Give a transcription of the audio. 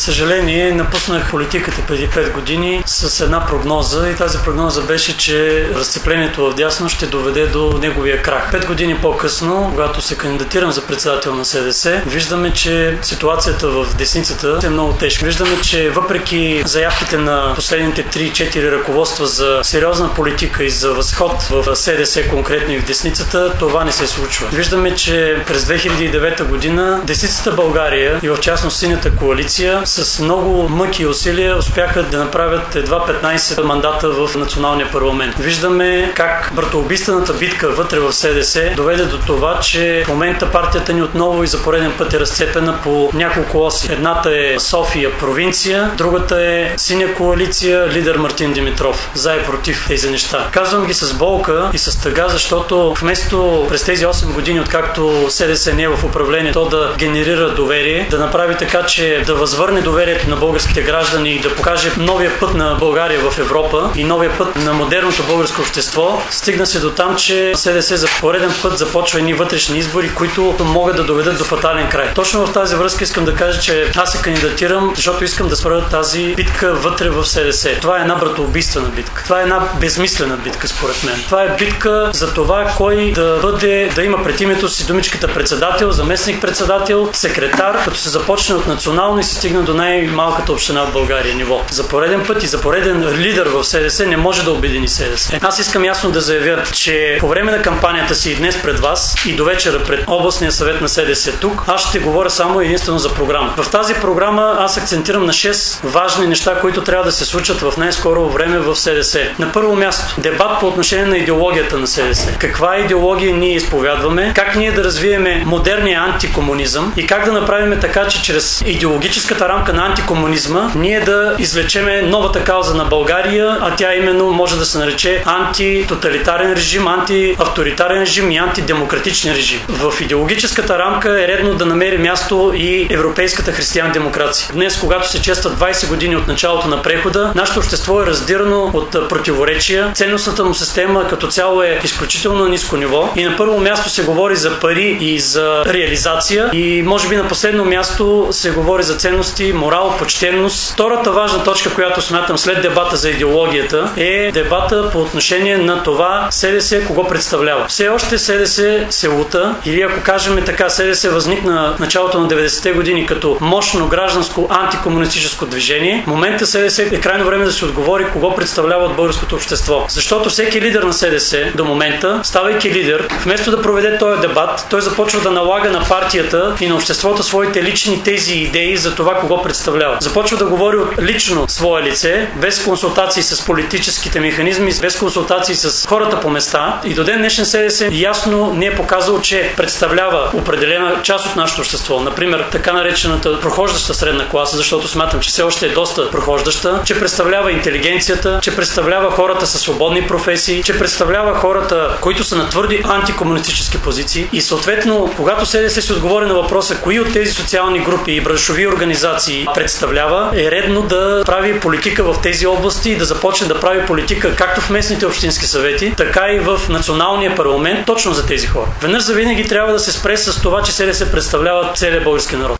съжаление, напуснах политиката преди 5 години с една прогноза и тази прогноза беше, че разцеплението в дясно ще доведе до неговия крах. 5 години по-късно, когато се кандидатирам за председател на СДС, виждаме, че ситуацията в десницата е много тежка. Виждаме, че въпреки заявките на последните 3-4 ръководства за сериозна политика и за възход в СДС, конкретно и в десницата, това не се случва. Виждаме, че през 2009 година десницата България и в частност Синята коалиция с много мъки и усилия успяха да направят едва 15 мандата в националния парламент. Виждаме как братоубийствената битка вътре в СДС доведе до това, че в момента партията ни отново и за пореден път е разцепена по няколко оси. Едната е София провинция, другата е Синя коалиция, лидер Мартин Димитров. За и против тези неща. Казвам ги с болка и с тъга, защото вместо през тези 8 години, откакто СДС не е в управлението, да генерира доверие, да направи така, че да възвърне доверието на българските граждани и да покаже новия път на България в Европа и новия път на модерното българско общество, стигна се до там, че СДС за пореден път започва едни вътрешни избори, които могат да доведат до фатален край. Точно в тази връзка искам да кажа, че аз се кандидатирам, защото искам да спра тази битка вътре в СДС. Това е една братоубийствена битка. Това е една безмислена битка, според мен. Това е битка за това кой да има пред името си думичката председател, заместник-председател, секретар, като се започне от национално и се стигне до най-малката община в България ниво. За пореден път и за пореден лидер в СДС не може да обедини СДС. Аз искам ясно да заявя, че по време на кампанията си и днес пред вас и до вечера пред областния съвет на СДС тук, аз ще говоря само единствено за програма. В тази програма аз акцентирам на 6 важни неща, които трябва да се случат в най-скоро време в СДС. На първо място, дебат по отношение на идеологията на СДС. Каква идеология ние изповядваме, как ние да развиеме модерния антикомунизъм и как да направим така, че чрез идеологическата рамка на антикомунизма ние да извлечеме новата кауза на България, а тя именно може да се нарече антитоталитарен режим, антиавторитарен режим и антидемократичен режим. В идеологическата рамка е редно да намери място и европейската християн-демокрация. Днес, когато се честват 20 години от началото на прехода, нашето общество е раздирано от противоречия. Ценностната му система като цяло е изключително ниско ниво и на първо място се говори за пари и за реализация и може би на последно място се говори за ценности, морал, почтенност. Втората важна точка, която смятам след дебата за идеологията, е дебата по отношение на това СДС кого представлява. Все още СДС се лута, или ако кажем така, СДС възникна в началото на 90-те години като мощно гражданско антикомунистическо движение. В момента СДС е крайно време да се отговори кого представлява от българското общество. Защото всеки лидер на СДС до момента, ставайки лидер, вместо да проведе този дебат, той започва да налага на партията и на обществото своите лични тези идеи за това кого представлява. Започва да говори от лично свое лице, без консултации с политическите механизми, без консултации с хората по места и до ден днешен СДС ясно не е показал, че представлява определена част от нашето общество. Например, така наречената прохождаща средна класа, защото смятам, че все още е доста прохождаща, че представлява интелигенцията, че представлява хората със свободни професии, че представлява хората, които са на твърди антикомунистически позиции и съответно, когато СДС се отговори на въпроса кои от тези социални групи и браншови организации представлява, е редно да прави политика в тези области и да започне да прави политика както в местните общински съвети, така и в националния парламент точно за тези хора. Веднъж завинаги трябва да се спре с това, че СДС представлява целия български народ.